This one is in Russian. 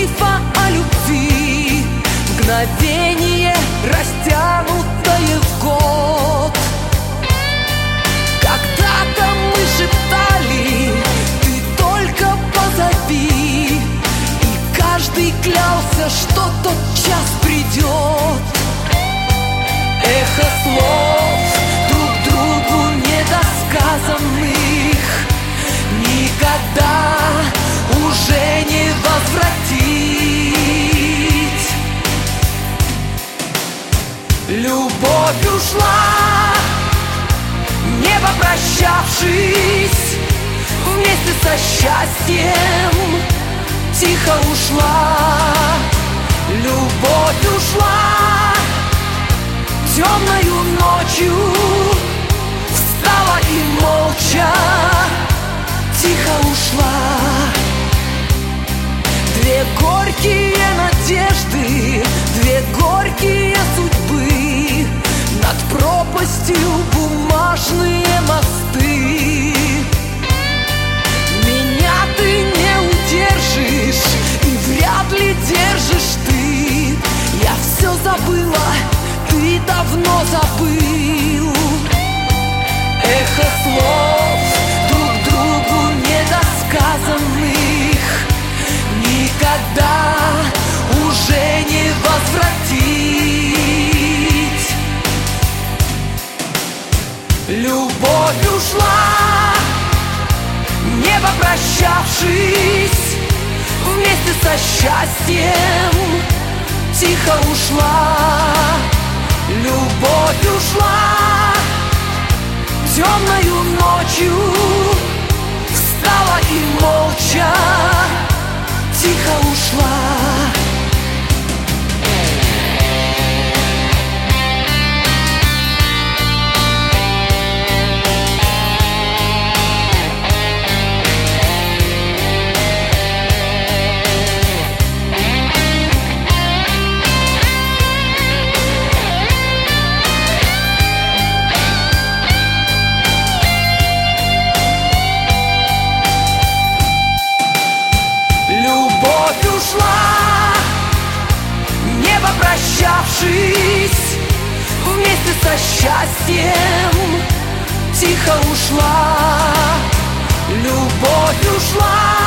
мифа о любви, мгновение, растянутое в год. Когда-то мы шептали: ты только позови, и каждый клялся, что тот час придет. Эхо слов друг другу недосказанных никогда уже не возвратить. Любовь ушла, не попрощавшись, вместе со счастьем тихо ушла. Любовь ушла темною ночью, встала и молча тихо ушла. Две горькие надежды, две горькие судьбы, над пропастью бумажные мосты. Меня ты не удержишь, и вряд ли держишь ты. Я все забыла, ты давно забыл. Эхо слов друг другу недосказанных никогда уже не возвратить. Любовь ушла, не попрощавшись, вместе со счастьем тихо ушла. Любовь ушла темною ночью, встала и молча тихо ушла. Ушла, не попрощавшись, вместе со счастьем тихо ушла. Любовь ушла